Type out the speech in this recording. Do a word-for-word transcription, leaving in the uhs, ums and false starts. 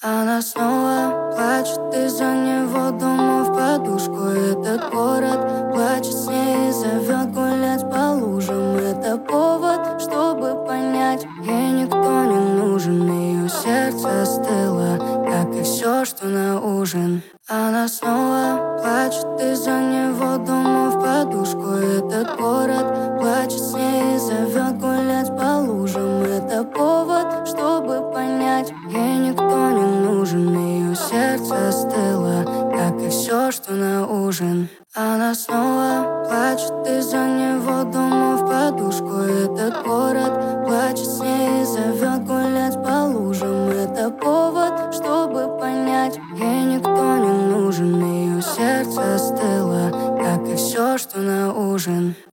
Она снова плачет из-за него, дома в подушку. Этот город плачет с ней и зовет гулять по лужам. Это повод, чтобы понять, ей никто не нужен. Ее сердце остыло, как и все, что на ужин. Она снова плачет из-за него, дома в подушку. Этот город плачет с ней и зовет гулять по лужам. Это повод, чтобы понять, ей никто не нужен. Ее сердце остыло, как и все, что на ужин. Она снова плачет из-за него, дома в подушку. Этот город плачет с ней и зовет гулять по лужам. Это повод,